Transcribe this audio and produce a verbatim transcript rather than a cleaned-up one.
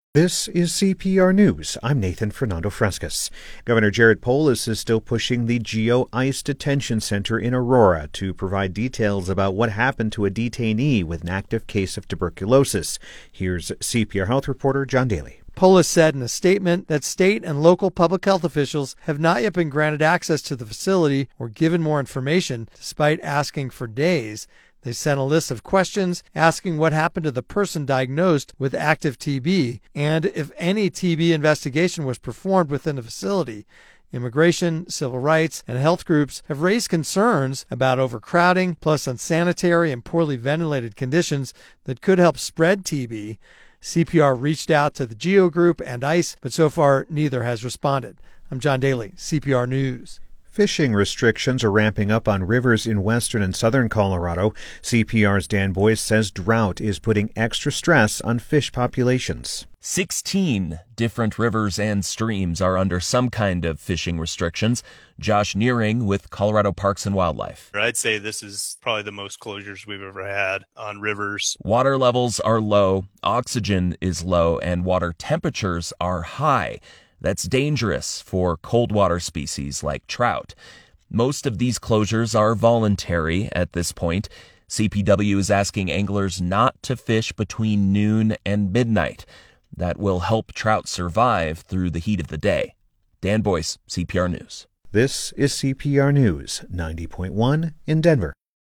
This is C P R News. I'm Nathan Fernando Frescas. Governor Jared Polis is still pushing the Geo ICE Detention Center in Aurora to provide details about what happened to a detainee with an active case of tuberculosis. Here's C P R Health reporter John Daly. Polis said in a statement that state and local public health officials have not yet been granted access to the facility or given more information, despite asking for days. They sent a list of questions asking what happened to the person diagnosed with active T B and if any T B investigation was performed within the facility. Immigration, civil rights, and health groups have raised concerns about overcrowding, plus unsanitary and poorly ventilated conditions that could help spread T B. C P R reached out to the Geo Group and ICE, but so far neither has responded. I'm John Daly, C P R News. Fishing restrictions are ramping up on rivers in western and southern Colorado. C P R's Dan Boyce says drought is putting extra stress on fish populations. Sixteen different rivers and streams are under some kind of fishing restrictions. Josh Nearing with Colorado Parks and Wildlife. I'd say this is probably the most closures we've ever had on rivers. Water levels are low, oxygen is low, and water temperatures are high. That's dangerous for cold water species like trout. Most of these closures are voluntary at this point. C P W is asking anglers not to fish between noon and midnight. That will help trout survive through the heat of the day. Dan Boyce, C P R News. This is C P R News, ninety point one in Denver.